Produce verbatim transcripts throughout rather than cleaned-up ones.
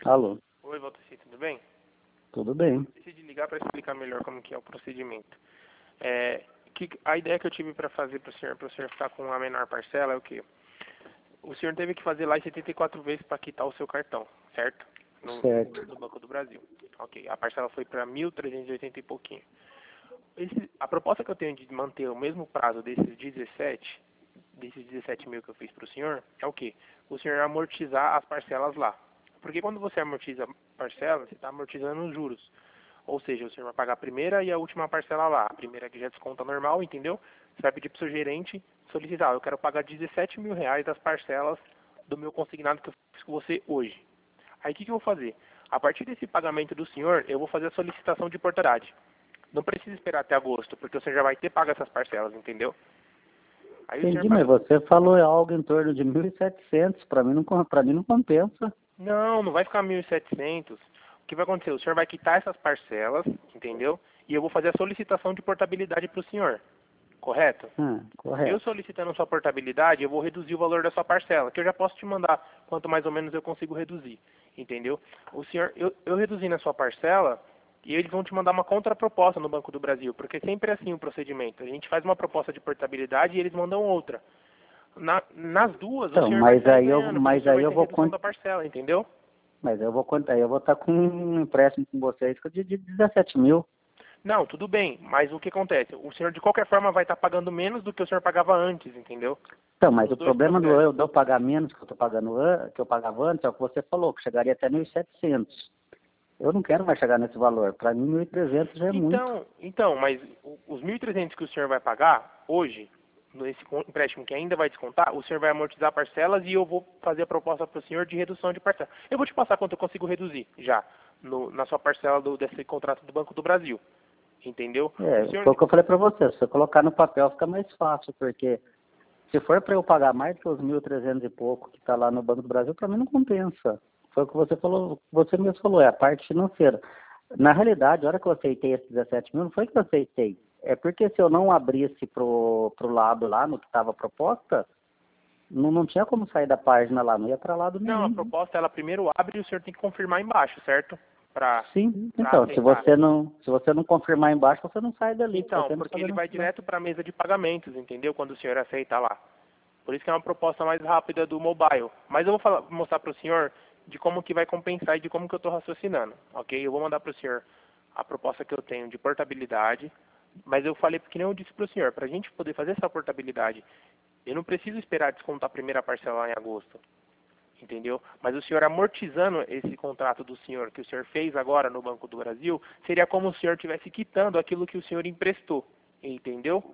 Alô, Oi, Valteci, tudo bem? tudo bem? Decidi ligar para explicar melhor como que é o procedimento. É, que, a ideia que eu tive para fazer para o senhor, para o senhor ficar com a menor parcela é o quê? O senhor teve que fazer lá setenta e quatro vezes para quitar o seu cartão, certo? No, Certo. no Banco do Brasil. Ok, a parcela foi para mil trezentos e oitenta e pouquinho. Esse, a proposta que eu tenho de manter o mesmo prazo desses dezessete, desses dezessete mil que eu fiz para o senhor, é o quê? O senhor amortizar as parcelas lá. Porque quando você amortiza a parcela, você está amortizando os juros. Ou seja, o senhor vai pagar a primeira e a última parcela lá. A primeira que já desconta normal, entendeu? Você vai pedir para o seu gerente solicitar. Eu quero pagar dezessete mil reais das parcelas do meu consignado que eu fiz com você hoje. Aí o que, que eu vou fazer? A partir desse pagamento do senhor, eu vou fazer a solicitação de portabilidade. Não precisa esperar até agosto, porque o senhor já vai ter pago essas parcelas, entendeu? Aí o senhor Entendi, mas paga. você falou algo em torno de mil e setecentos. Para mim não, para mim não compensa. Não, não vai ficar mil e setecentos. O que vai acontecer? O senhor vai quitar essas parcelas, entendeu? E eu vou fazer a solicitação de portabilidade para o senhor, correto? Ah, Eu correto. solicitando sua portabilidade, eu vou reduzir o valor da sua parcela, que eu já posso te mandar quanto mais ou menos eu consigo reduzir, entendeu? O senhor, eu, eu reduzindo a sua parcela, e eles vão te mandar uma contraproposta no Banco do Brasil, porque sempre é assim o procedimento. A gente faz uma proposta de portabilidade e eles mandam outra. Na- nas duas, o Então, senhor vai mas sair aí eu, ganhando, porque o mas senhor aí vai eu ter vou redução con- da parcela, entendeu? mas eu vou contar, eu vou estar com um empréstimo com vocês de, de dezessete mil. Não, tudo bem, mas o que acontece? O senhor de qualquer forma vai estar pagando menos do que o senhor pagava antes, entendeu? Então, mas Nos o dois problema do processos. eu, de eu pagar menos que eu tô pagando an- que eu pagava antes é o que você falou, que chegaria até mil e setecentos. Eu não quero mais chegar nesse valor. Para mim mil e trezentos já é muito. Então, então, mas o- os mil e trezentos que o senhor vai pagar hoje, nesse con- empréstimo que ainda vai descontar, o senhor vai amortizar parcelas e eu vou fazer a proposta para o senhor de redução de parcela. Eu vou te passar quanto eu consigo reduzir já no- na sua parcela do- desse contrato do Banco do Brasil, entendeu? O É, senhor, foi o que eu falei para você. Se você colocar no papel fica mais fácil, porque se for para eu pagar mais que os mil e trezentos e pouco que está lá no Banco do Brasil, para mim não compensa. Foi o que você falou, você mesmo falou, é a parte financeira. Na realidade, a hora que eu aceitei esses dezessete mil, não foi que eu aceitei. É porque se eu não abrisse pro, pro lado lá, no que estava proposta, não, não tinha como sair da página lá, não ia para lado não, a nenhum. proposta ela primeiro abre e o senhor tem que confirmar embaixo, certo? Para Sim, para então, se aceitar. você não, se você não confirmar embaixo, você não sai dali, Então, você não porque sabe ele não vai estudar. direto para a mesa de pagamentos, entendeu? Quando o senhor aceita lá. Por isso que é uma proposta mais rápida do mobile. Mas eu vou falar- mostrar para o senhor de como que vai compensar e de como que eu estou raciocinando, ok? Eu vou mandar para o senhor a proposta que eu tenho de portabilidade, mas eu falei, porque nem eu disse para o senhor, para a gente poder fazer essa portabilidade, eu não preciso esperar descontar a primeira parcela lá em agosto, entendeu? Mas o senhor amortizando esse contrato do senhor, que o senhor fez agora no Banco do Brasil, seria como o senhor estivesse quitando aquilo que o senhor emprestou, entendeu?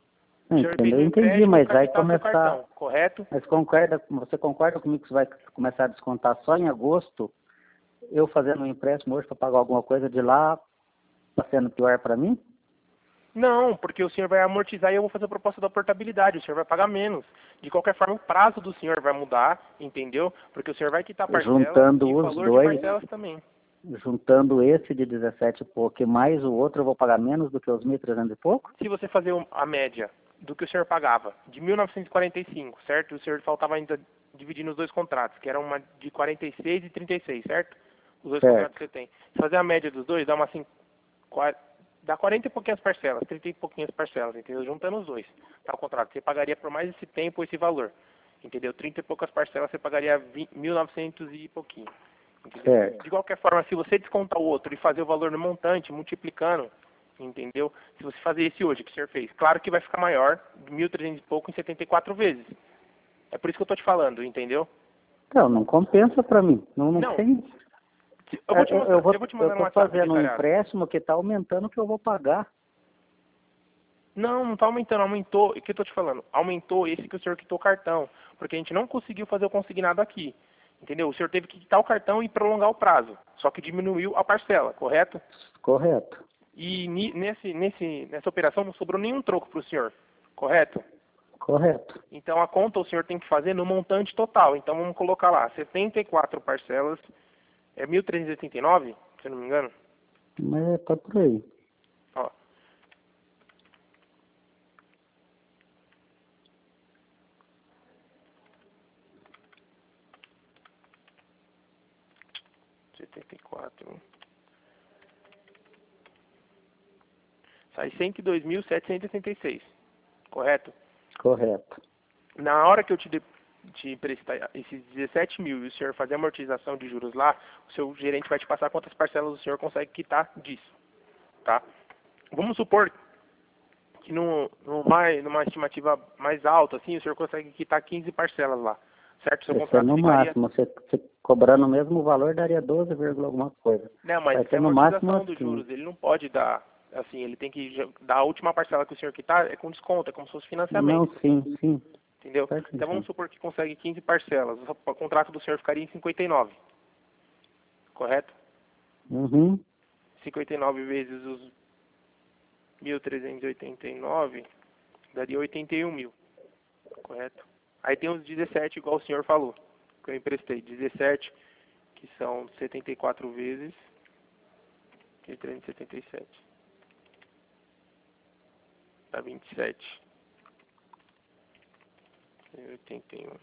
O senhor fez Entendeu? um Eu entendi, empréstimo mas para vai quitar seu começar. cartão, correto? Mas concorda, você concorda comigo que você vai começar a descontar só em agosto? Eu fazendo um empréstimo hoje para pagar alguma coisa de lá, está sendo pior para mim? Não, porque o senhor vai amortizar e eu vou fazer a proposta da portabilidade. O senhor vai pagar menos. De qualquer forma, o prazo do senhor vai mudar, entendeu? Porque o senhor vai quitar parcelas Juntando e o os valor de dois, parcelas também. juntando esse de dezessete e pouco e mais o outro, eu vou pagar menos do que os mil e trezentos e pouco? Se você fazer um- a média do que o senhor pagava de mil novecentos e quarenta e cinco, certo? O senhor faltava ainda dividir nos dois contratos, que era uma de quarenta e seis e trinta e seis, certo? Os dois contratos Certo, que você tem. Se fazer a média dos dois, dá uma assim, qua- dá quarenta e pouquinhas parcelas, trinta e pouquinhas parcelas, entendeu? Juntando os dois, tá? O contrato. Você pagaria por mais esse tempo esse valor, entendeu? trinta e poucas parcelas, você pagaria mil e novecentos e pouquinho, entendeu? certo. De qualquer forma, se você descontar o outro e fazer o valor no montante, multiplicando, entendeu? Se você fazer esse hoje que o senhor fez, claro que vai ficar maior, mil e trezentos e pouco em setenta e quatro vezes. É por isso que eu tô te falando, entendeu? Então, não compensa para mim. Não, não Não, tem. eu vou te É, Eu, eu mostrar, vou, eu vou te eu mandar no estou WhatsApp fazendo um detalhado. empréstimo que está aumentando o que eu vou pagar. Não, não tá aumentando, aumentou, o que eu tô te falando? Aumentou esse que o senhor quitou o cartão, porque a gente não conseguiu fazer o consignado aqui, entendeu? O senhor teve que quitar o cartão e prolongar o prazo, só que diminuiu a parcela, correto? Correto, E ni- nesse, nesse, nessa operação não sobrou nenhum troco para o senhor, correto? correto. Então a conta o senhor tem que fazer no montante total. Então vamos colocar lá, setenta e quatro parcelas, é mil trezentos e oitenta e nove, se eu não me engano. Mas tá por aí. Ó, setenta e quatro. Sai cento e dois mil setecentos e sessenta e seis. Correto? Correto. Na hora que eu te, de, te emprestar esses dezessete mil e o senhor fazer a amortização de juros lá, o seu gerente vai te passar quantas parcelas o senhor consegue quitar disso. Tá? Vamos supor que no, no mais, numa estimativa mais alta, assim, o senhor consegue quitar quinze parcelas lá. Certo? Seu Esse é contrato no ficaria... máximo. Você, você cobrando o mesmo valor, daria doze, alguma coisa. Não, mas Vai é ser a no amortização máximo dos assim. juros. Ele não pode dar, assim, ele tem que já- dar a última parcela que o senhor quitar, é com desconto, é como se fosse Não, financiamento. sim, sim. Entendeu? Então vamos Certíssimo. supor que consegue quinze parcelas. O contrato do senhor ficaria em cinquenta e nove. Correto? Uhum. cinquenta e nove vezes os mil trezentos e oitenta e nove daria oitenta e um mil. Correto? Aí tem os dezessete, igual o senhor falou, que eu emprestei. dezessete, que são setenta e quatro vezes e trezentos e setenta e sete. Dá vinte e sete. oitenta e um.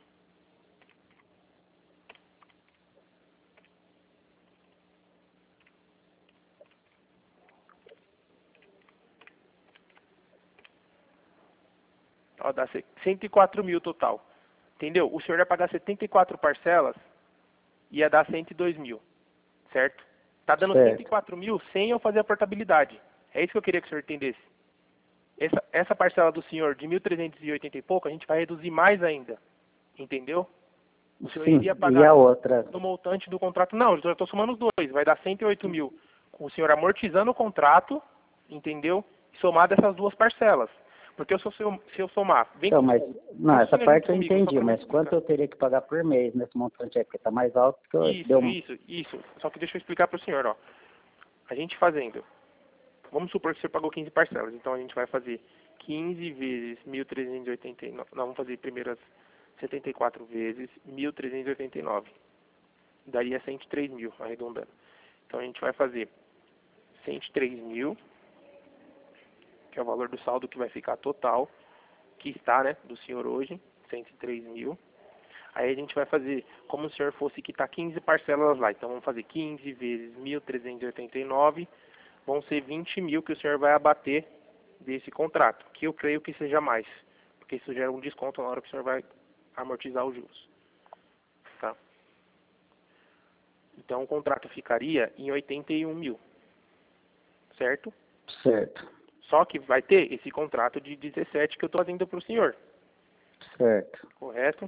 Ó, dá cento e quatro mil total. Entendeu? O senhor ia pagar setenta e quatro parcelas, ia dar cento e dois mil. Certo? Tá dando Certo. cento e quatro mil sem eu fazer a portabilidade. É isso que eu queria que o senhor entendesse. Essa, essa parcela do senhor de mil trezentos e oitenta e pouco, a gente vai reduzir mais ainda. Entendeu? O senhor Sim, iria e pagar a no, outra? no montante do contrato. Não, eu estou somando os dois. Vai dar cento e oito mil. Com o senhor amortizando o contrato, entendeu? Somado essas duas parcelas. Porque se eu, se eu somar... Vem Então, com, mas, não, essa raciocina parte junto eu comigo, só entendi, para me mas quanto explicar. eu teria que pagar por mês nesse montante aí? Porque tá mais alto que eu Isso, deu um... isso, isso. Só que deixa eu explicar para o senhor, ó. A gente fazendo... Vamos supor que o senhor pagou quinze parcelas. Então a gente vai fazer quinze vezes mil trezentos e oitenta e nove. Não, vamos fazer primeiro as setenta e quatro vezes mil trezentos e oitenta e nove. Daria cento e três mil, arredondando. Então a gente vai fazer cento e três mil, que é o valor do saldo que vai ficar total, que está, né, do senhor hoje, cento e três mil. Aí a gente vai fazer como se o senhor fosse quitar quinze parcelas lá. Então vamos fazer quinze vezes mil trezentos e oitenta e nove, vão ser vinte mil que o senhor vai abater desse contrato, que eu creio que seja mais, porque isso gera um desconto na hora que o senhor vai amortizar os juros. Tá? Então o contrato ficaria em oitenta e um mil, certo? Certo, Só que vai ter esse contrato de dezessete que eu estou fazendo para o senhor, certo. correto?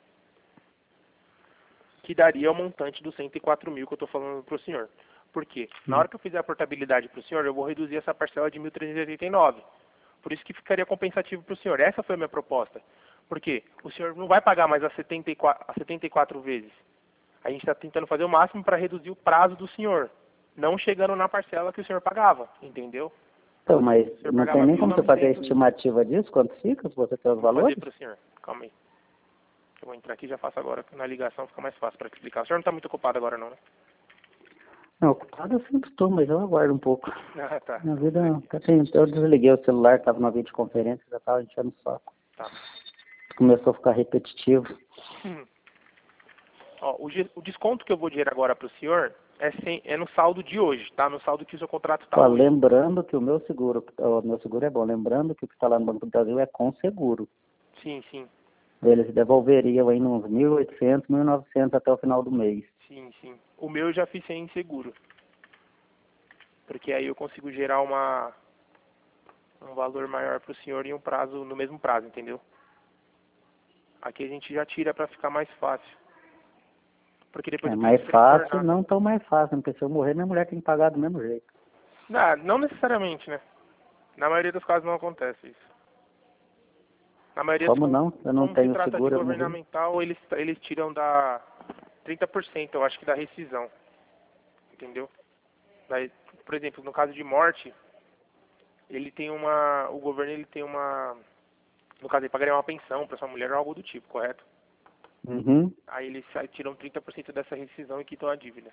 Que daria o montante dos cento e quatro mil que eu estou falando para o senhor. Por quê? Na hora que eu fizer a portabilidade para o senhor, eu vou reduzir essa parcela de mil trezentos e oitenta e nove. Por isso que ficaria compensativo para o senhor. Essa foi a minha proposta. Por quê? O senhor não vai pagar mais as setenta e quatro, as setenta e quatro vezes. A gente está tentando fazer o máximo para reduzir o prazo do senhor, não chegando na parcela que o senhor pagava, entendeu? Então, mas O senhor não tem pagava nem como você fazer a mil e novecentos. estimativa disso? Quanto fica, se você tem os Vou fazer valores? para o senhor. Calma aí. Eu vou entrar aqui e já faço agora. Na ligação fica mais fácil para te explicar. O senhor não está muito ocupado agora não, né? Não, ocupado eu sempre estou, mas eu aguardo um pouco. Ah, tá. Minha vida, assim, eu desliguei o celular, estava numa videoconferência, já estava enchendo o saco. Tá. Começou a ficar repetitivo. Hum. Ó, o, ge- o desconto que eu vou dizer agora para o senhor é, sem, é no saldo de hoje, tá? No saldo que o seu contrato está Ó, hoje. lembrando que o meu seguro, o meu seguro é bom, lembrando que o que está lá no Banco do Brasil é com seguro. Sim, sim. Eles devolveriam aí uns mil e oitocentos, mil e novecentos até o final do mês. Sim, sim. O meu eu já fiz sem seguro. Porque aí eu consigo gerar uma um valor maior para o senhor em um prazo, no mesmo prazo, entendeu? Aqui a gente já tira para ficar mais fácil. Porque depois É eu mais preciso fácil, retornar. não tão mais fácil, porque se eu morrer, minha mulher tem que pagar do mesmo jeito. Não, não necessariamente, né? Na maioria dos casos não acontece isso. Na maioria dos Como casos, não? Eu não como se tenho trata de seguro, eu morri. governamental, eles, eles tiram da trinta por cento, eu acho que da rescisão. Entendeu? Daí, por exemplo, no caso de morte, ele tem uma, o governo ele tem uma, no caso ele pagaria uma pensão para sua mulher ou algo do tipo, correto? Uhum. Aí eles sai- tiram trinta por cento dessa rescisão e quitam a dívida.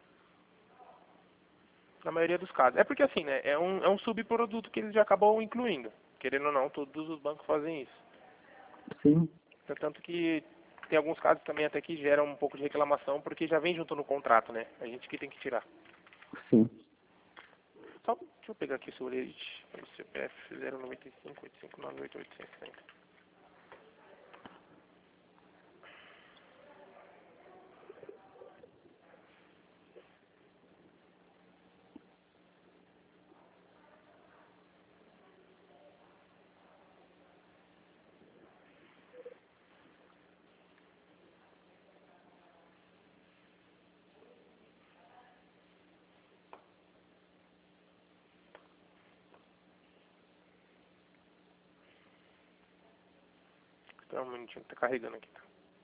Na maioria dos casos. É porque assim, né, é um, é um subproduto que eles já acabam incluindo. Querendo ou não, todos os bancos fazem isso. Sim. Tanto que tem alguns casos também até que geram um pouco de reclamação, porque já vem junto no contrato, né? A gente que tem que tirar. Sim. Só, deixa eu pegar aqui o seu leite. O C P F zero nove cinco oito cinco nove oito oito seis zero. Espera um minutinho que tá carregando aqui, tá?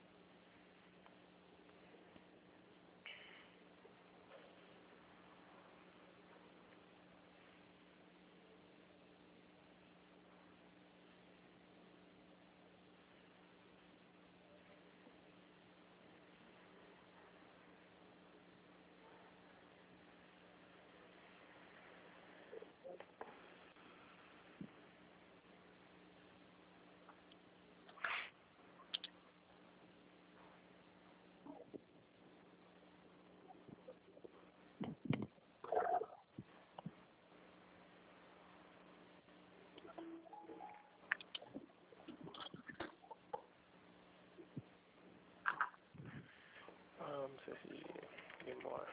Ah, não sei se demora.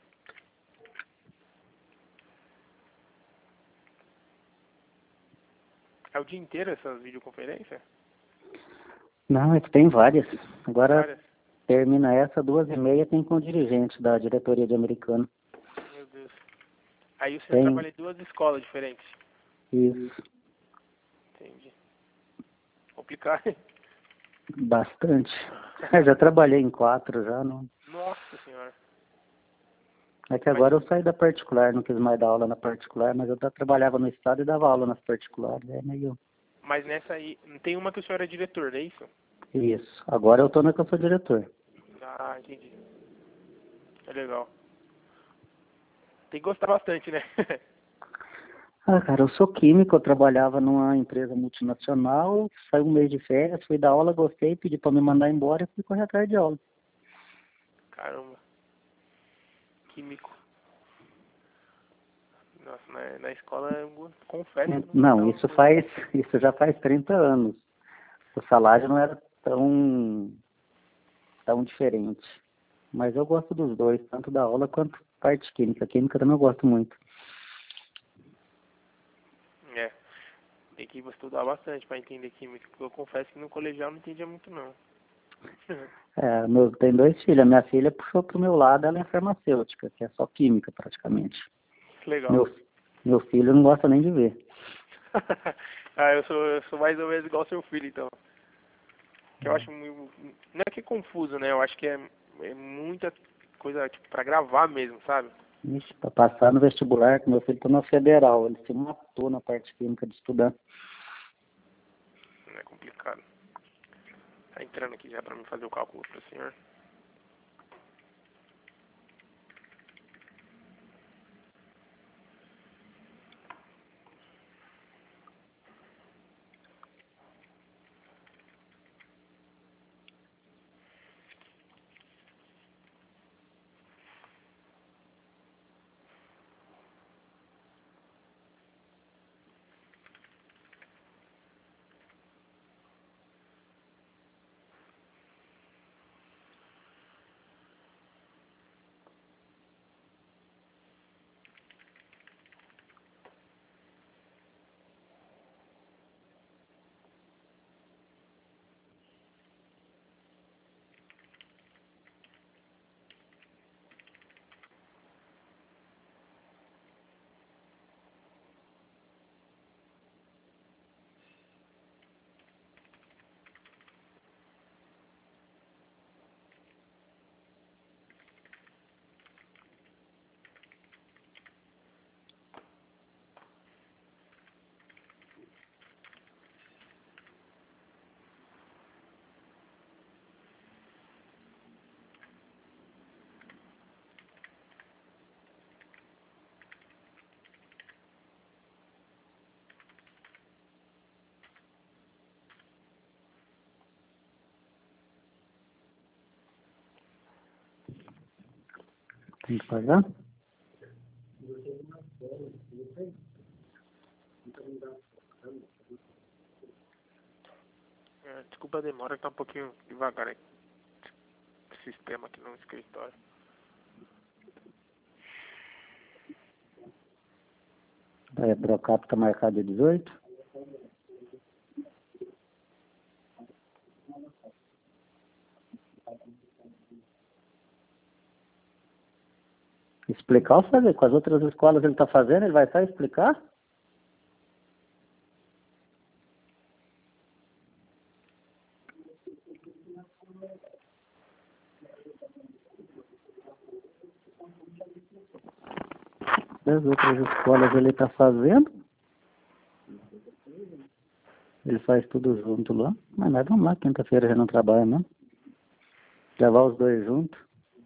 É o dia inteiro essas videoconferências? Não, é que tem várias. Agora Várias? termina essa, duas e meia, tem com o dirigente da diretoria de Americana. Meu Deus. Aí o senhor Tem. trabalha em duas escolas diferentes? Isso. Entendi. Complicado, hein? Bastante. Eu já trabalhei em quatro já, não. Nossa senhora. É que agora eu saí da particular, não quis mais dar aula na particular, mas eu já trabalhava no estado e dava aula nas particulares. É meio. Mas nessa aí, tem uma que o senhor é diretor, é isso? Isso. Agora eu tô na que eu sou diretor. Ah, entendi. É legal. Tem que gostar bastante, né? Ah, cara, eu sou químico, eu trabalhava numa empresa multinacional, saí um mês de férias, fui dar aula, gostei, pedi pra me mandar embora e fui correr atrás de aula. Caramba. Químico. Nossa, na, na escola eu confesso que eu não Não, gostava isso muito. faz, isso já faz trinta anos. O salário não era tão, tão diferente. Mas eu gosto dos dois, tanto da aula quanto parte química. Química também eu gosto muito. É. Tem que estudar bastante pra entender química, porque eu confesso que no colegial eu não entendia muito não. É, meu, tem dois filhos. A minha filha puxou pro meu lado, ela é farmacêutica, que é só química praticamente. Legal. Meu, meu filho não gosta nem de ver. Ah, eu sou, eu sou mais ou menos igual seu filho, então. Que eu acho muito... Não é que é confuso, né? Eu acho que é, é muita coisa, tipo, pra gravar mesmo, sabe? Ixi, pra passar no vestibular, que meu filho tá na federal, ele se matou na parte química de estudar. Não é complicado. Tá entrando aqui já pra mim fazer o cálculo pro senhor. Tem que pagar? É, desculpa a demora, tá um pouquinho devagar aí. O sistema aqui no escritório. É, Brocap tá marcado de dezoito? Explicar ou fazer? Com as outras escolas ele está fazendo, ele vai só explicar? As outras escolas ele está fazendo? Ele faz tudo junto lá. Mas nós vamos lá, quinta-feira já não trabalha, não. Levar os dois juntos.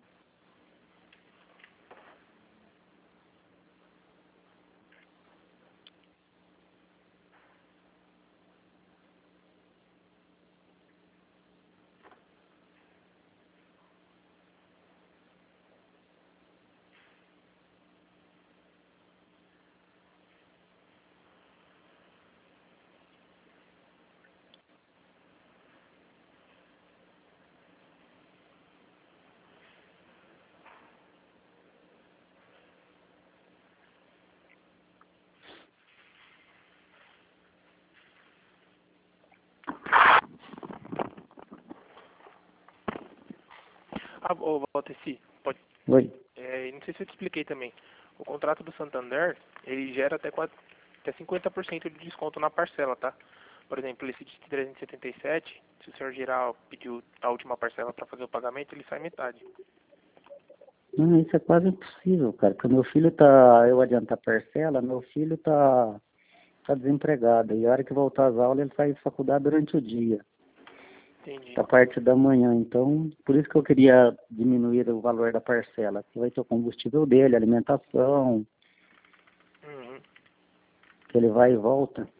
Ah, ô, Valteci, pode... Oi. É, não sei se eu te expliquei também. O contrato do Santander, ele gera até, quatro, até cinquenta por cento de desconto na parcela, tá? Por exemplo, esse de trezentos e setenta e sete, se o senhor gerar, pediu a última parcela para fazer o pagamento, ele sai metade. Não, isso é quase impossível, cara. Porque meu filho tá... Eu adiantar a parcela, meu filho tá... tá desempregado. E a hora que voltar às aulas, ele faz faculdade durante o dia. Entendi. Da parte da manhã. Então, por isso que eu queria diminuir o valor da parcela. Que vai ter o combustível dele, alimentação, Uhum. que ele vai e volta.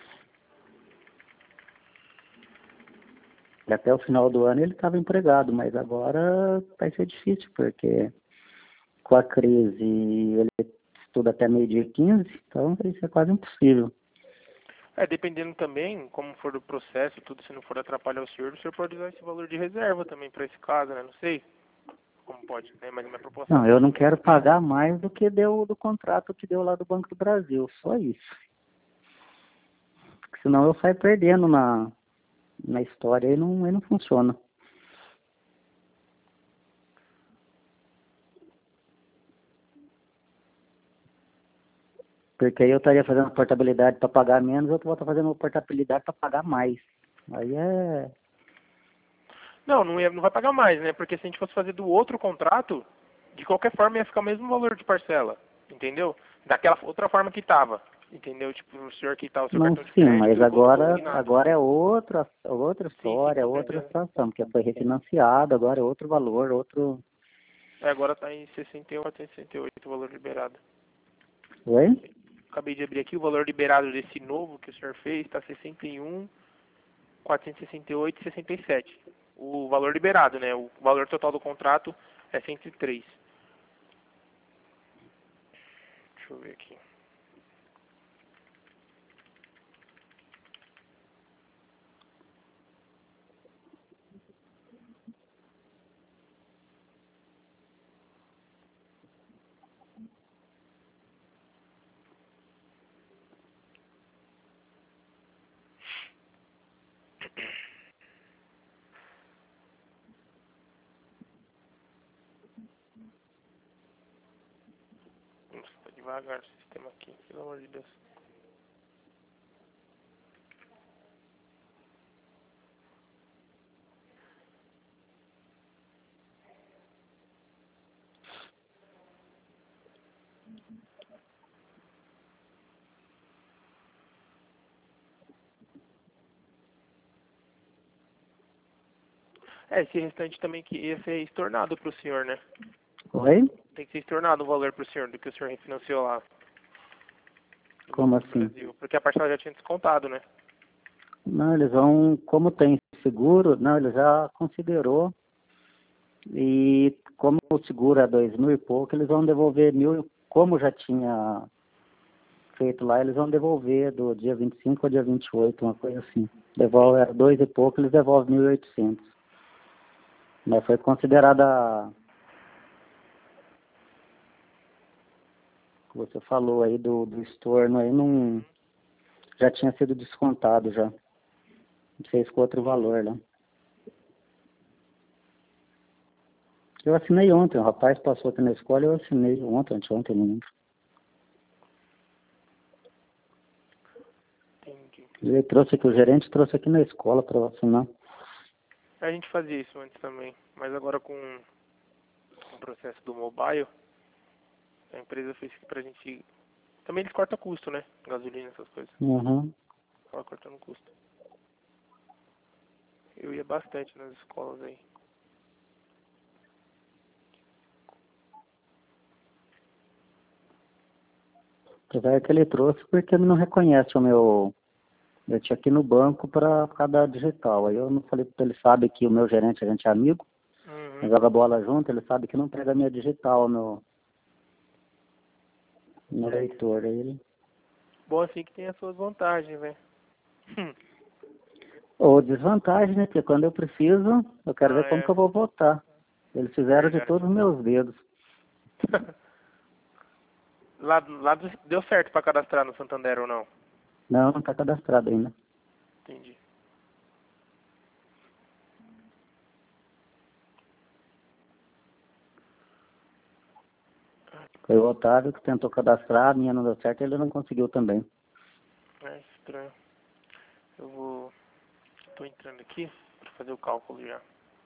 E até o final do ano ele estava empregado, mas agora vai ser difícil, porque com a crise ele estuda até meio-dia e quinze, então isso é quase impossível. É, dependendo também, como for do processo, tudo, se não for atrapalhar o senhor, o senhor pode usar esse valor de reserva também para esse caso, né? Não sei como pode, né? Mas a minha proposta Não, é eu não essa. quero pagar mais do que deu do contrato que deu lá do Banco do Brasil, só isso. Porque senão eu saio perdendo na, na história e não, aí não funciona. Porque aí eu estaria fazendo portabilidade para pagar menos, eu vou estar fazendo portabilidade para pagar mais. Aí é... Não, não, ia, não vai pagar mais, né? Porque se a gente fosse fazer do outro contrato, de qualquer forma ia ficar o mesmo valor de parcela, entendeu? Daquela outra forma que tava, entendeu? Tipo, o senhor quitar o seu Não, cartão de sim, crédito mas e colocar agora, consignado. agora é outra, outra Sim, sim, história, outra compreendendo. situação, porque foi refinanciado, agora é outro valor, outro... É, agora tá em sessenta e um, quatrocentos e sessenta e oito o valor liberado. Oi? Acabei de abrir aqui, o valor liberado desse novo que o senhor fez está sessenta e um, quatrocentos e sessenta e oito e sessenta e sete. O valor liberado, né? O valor total do contrato é cento e três. Deixa eu ver aqui. Nossa, tá devagar o sistema aqui, pelo amor de Deus. É, esse restante também que ia ser estornado pro senhor, né? Oi? Tem que ser estornado o valor pro senhor do que o senhor refinanciou lá no Como Banco do assim? Brasil. Porque a parcela já tinha descontado, né? Não, eles vão, como tem seguro, não, ele já considerou, e como o seguro é dois mil e pouco, eles vão devolver mil, como já tinha feito lá, eles vão devolver do dia vinte e cinco ao dia vinte e oito, uma coisa assim. Devolve, era dois e pouco, eles devolvem mil e oitocentos. Mas foi considerada, você falou aí do, do estorno aí, não, já tinha sido descontado já. Fez com outro valor, né? Eu assinei ontem, o rapaz passou aqui na escola, eu assinei ontem, anteontem, não lembro. Entendi. Ele trouxe aqui, o gerente trouxe aqui na escola para assinar. A gente fazia isso antes também, mas agora com o processo do mobile, a empresa fez pra gente... Também eles cortam custo, né? Gasolina, essas coisas. Uhum. Acaba cortando custo. Eu ia bastante nas escolas aí. Apesar que ele trouxe porque ele não reconhece o meu... Eu tinha aqui no banco para cada digital. Aí eu não falei porque ele sabe que o meu gerente, a gente é amigo, Uhum. joga bola junto, ele sabe que não pega a minha digital no, no leitor. Aí ele... Bom assim que tem as suas vantagens, né? Ou desvantagem, né? Porque quando eu preciso, eu quero Ah, ver como é. que eu vou votar. Eles fizeram de Verdade. todos os meus dedos. lá, lá do- deu certo pra cadastrar no Santander ou não? Não, não está cadastrado ainda. Entendi. Foi o Otávio que tentou cadastrar, a minha não deu certo, ele não conseguiu também. É estranho. Eu vou... Tô entrando aqui pra fazer o cálculo já.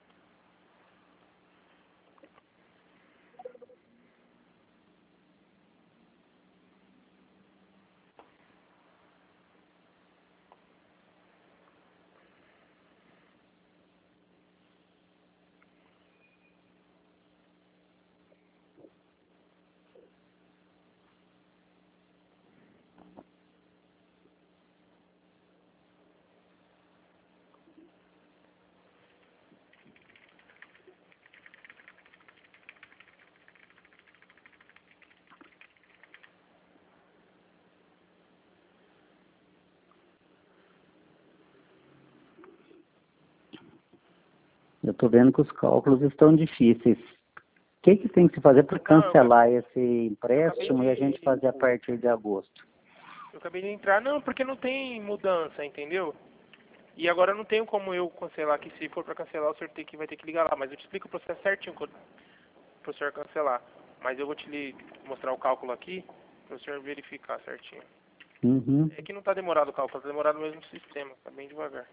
Eu estou vendo que os cálculos estão difíceis. O que, que tem que se fazer para Não, eu, cancelar esse eu acabei empréstimo e a gente de... fazer a partir de agosto? Eu acabei de entrar. Não, porque não tem mudança, entendeu? E agora eu não tenho como eu cancelar aqui. Se for pra cancelar, o senhor tem que, vai ter que ligar lá. Mas eu te explico o processo certinho pro senhor cancelar. Mas eu vou te li- mostrar o cálculo aqui pro senhor verificar certinho. Uhum. É que não tá demorado o cálculo, tá demorado mesmo no sistema. Tá bem devagar.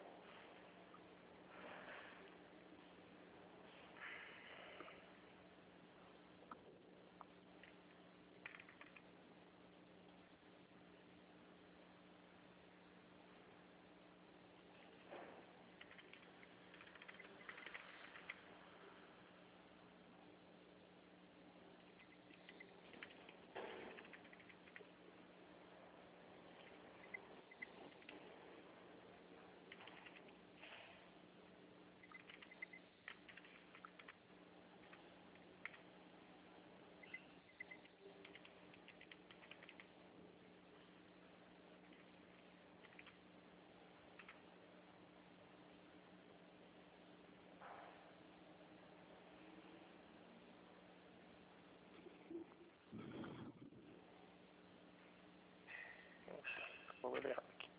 Vou ler errado aqui.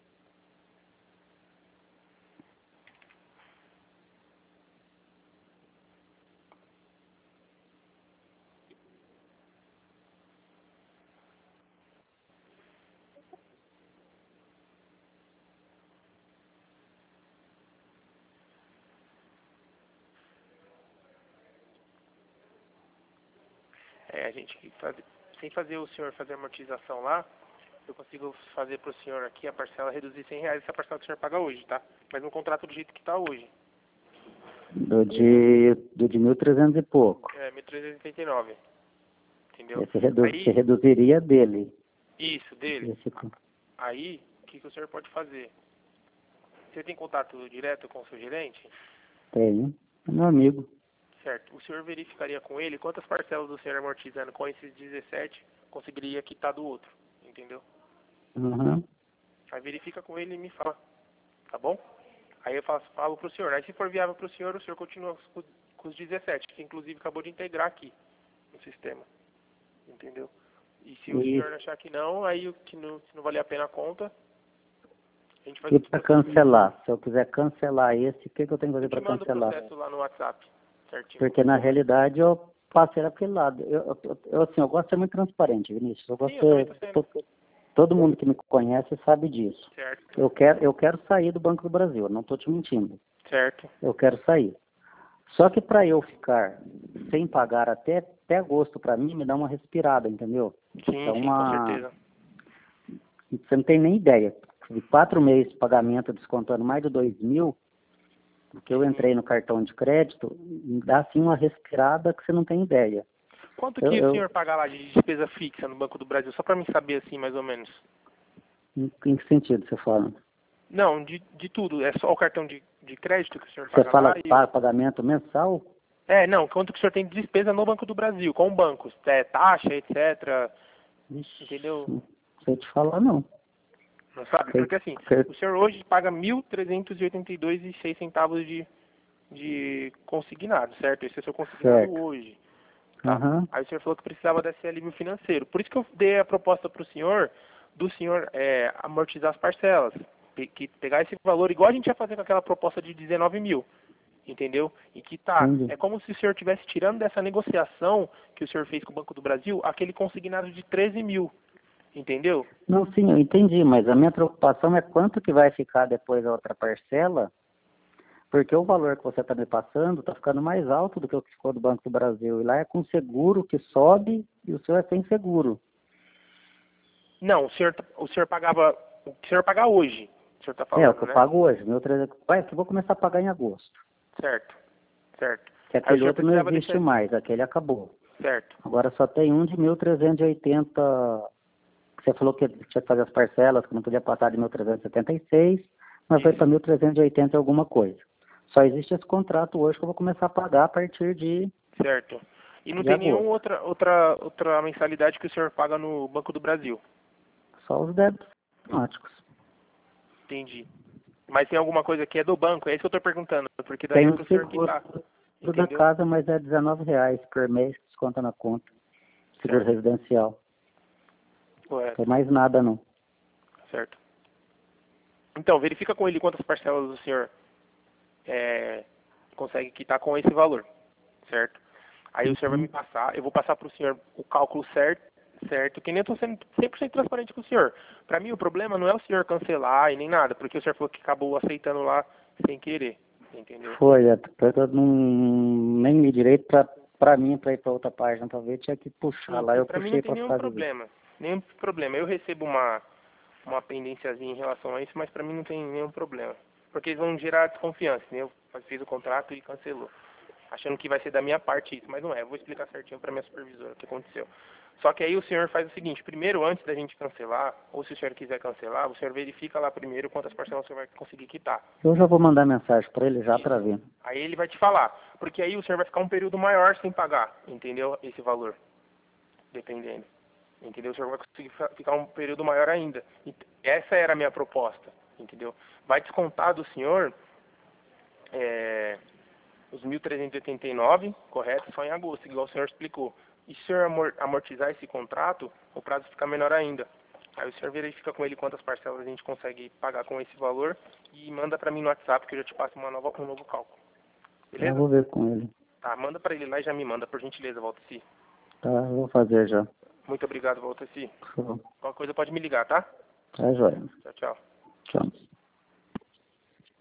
É, a gente faz, sem fazer o senhor fazer amortização lá, eu consigo fazer pro senhor aqui a parcela reduzir cem reais, essa parcela que o senhor paga hoje, tá? Mas no contrato do jeito que tá hoje. Do de, do de mil e trezentos e pouco. É, mil trezentos e oitenta e nove. Entendeu? Esse redu se Aí, reduziria dele. isso, dele. Esse... Aí, o que, que o senhor pode fazer? Você tem contato direto com o seu gerente? Tenho. É meu amigo. Certo. O senhor verificaria com ele quantas parcelas do senhor amortizando com esses dezessete conseguiria quitar do outro, entendeu? Uhum. Aí verifica com ele e me fala, tá bom? Aí eu faço, falo pro senhor. Aí se for viável pro senhor, o senhor continua com, com os dezessete, que inclusive acabou de integrar aqui no sistema, entendeu? E se o E, senhor achar que não, aí o que não, se não valer a pena a conta, a gente faz e o para processo. cancelar? Se eu quiser cancelar esse, o que, que eu tenho que fazer Eu te para mando o cancelar? processo lá no WhatsApp, certinho. Porque na realidade eu passei aquele lado. Eu, eu, eu, assim, eu gosto de ser muito transparente, Vinícius. Eu Sim, gosto eu também tô de sendo. to- todo mundo que me conhece sabe disso. Certo, Eu quero, eu quero sair do Banco do Brasil, eu não estou te mentindo. certo. Eu quero sair. Só que para eu ficar sem pagar até, até agosto, para mim, me dá uma respirada, entendeu? Sim, É sim, com uma. certeza. Você não tem nem ideia. De quatro meses de pagamento descontando mais de dois mil, porque eu entrei no cartão de crédito, me dá assim uma respirada que você não tem ideia. Quanto Eu, que o eu, senhor paga lá de despesa fixa no Banco do Brasil? Só para mim saber assim, mais ou menos. em, em que sentido você fala? Não, de, de tudo. É só o cartão de, de crédito que o senhor Você paga fala lá de e... pa- pagamento mensal? É, não, quanto que o senhor tem de despesa no Banco do Brasil, com bancos, é, taxa, etcétera. Ixi, Entendeu? não sei te falar não. Não sabe? Sei- Porque assim, sei- o senhor hoje paga mil trezentos e oitenta e dois reais e seis centavos de, de consignado, certo? Esse é o seu consignado Certo. hoje, tá? Aham. Aí o senhor falou que precisava desse alívio financeiro. Por isso que eu dei a proposta para o senhor, do senhor é, amortizar as parcelas. Pe- que pegar esse valor, igual a gente ia fazer com aquela proposta de dezenove mil. Entendeu? E que tá, Entendi. é como se o senhor estivesse tirando dessa negociação que o senhor fez com o Banco do Brasil, aquele consignado de treze mil. Entendeu? Não, sim, eu entendi, mas a minha preocupação é quanto que vai ficar depois a outra parcela, porque o valor que você está me passando está ficando mais alto do que o que ficou do Banco do Brasil. E lá é com seguro que sobe e o seu é sem seguro. Não, o senhor, o senhor pagava, o que o senhor paga hoje, o senhor está É, o que falando, eu né? pago hoje. Meu trezentos, vai, que eu vou começar a pagar em agosto. Certo, certo. Que Aí o aquele senhor outro não precisava existe deixar, mais, aquele acabou. certo, Agora só tem um de mil trezentos e oitenta, que você falou que tinha que fazer as parcelas, que não podia passar de mil trezentos e setenta e seis, mas foi isso, para mil trezentos e oitenta alguma coisa. Só existe esse contrato hoje que eu vou começar a pagar a partir de, certo. E não de tem nenhuma agosto. outra, outra, outra mensalidade que o senhor paga no Banco do Brasil, Só os débitos automáticos. entendi. Mas tem alguma coisa que é do banco, é isso que eu estou perguntando, porque daí Tem é um para o senhor seguro quitar, da entendeu? casa, mas é dezenove reais por mês que desconta na conta. Seguro Certo, residencial. Não correto, tem mais nada não. certo. Então, verifica com ele quantas parcelas o senhor é, consegue quitar com esse valor, certo? Aí o senhor vai me passar, eu vou passar para o senhor o cálculo certo, certo, que nem eu estou sendo cem por cento transparente com o senhor. Para mim o problema não é o senhor cancelar e nem nada, porque o senhor falou que acabou aceitando lá sem querer, entendeu? Foi, é, eu não, nem li direito pra, pra mim, pra ir pra outra página pra ver, tinha que puxar Sim, lá, eu para mim não puxei tem pra nenhum ficar visível. problema, nenhum problema. Eu recebo uma, uma pendênciazinha em relação a isso, mas para mim não tem nenhum problema. Porque eles vão gerar desconfiança, né? Eu fiz o contrato e cancelou, achando que vai ser da minha parte isso, mas não é. Eu vou explicar certinho para minha supervisora o que aconteceu. Só que aí o senhor faz o seguinte, primeiro, antes da gente cancelar, ou se o senhor quiser cancelar, o senhor verifica lá primeiro quantas parcelas o senhor vai conseguir quitar. Eu já vou mandar mensagem pra ele já pra Isso. ver. Aí ele vai te falar, porque aí o senhor vai ficar um período maior sem pagar, entendeu? Esse valor, dependendo. Entendeu? O senhor vai conseguir ficar um período maior ainda. E essa era a minha proposta, entendeu? Vai descontar do senhor é, os mil trezentos e oitenta e nove, correto, só em agosto, igual o senhor explicou. E se o senhor amortizar esse contrato, o prazo fica menor ainda. Aí o senhor verifica com ele quantas parcelas a gente consegue pagar com esse valor e manda para mim no WhatsApp que eu já te passo uma nova, um novo cálculo. Tá, eu Beleza? vou ver com ele. Tá, manda para ele lá e já me manda, por gentileza, Valteci. Tá, eu vou fazer já. Muito obrigado, Valteci. Show. Qualquer coisa pode me ligar, tá? Tá, joia. Tchau, tchau. Tchau.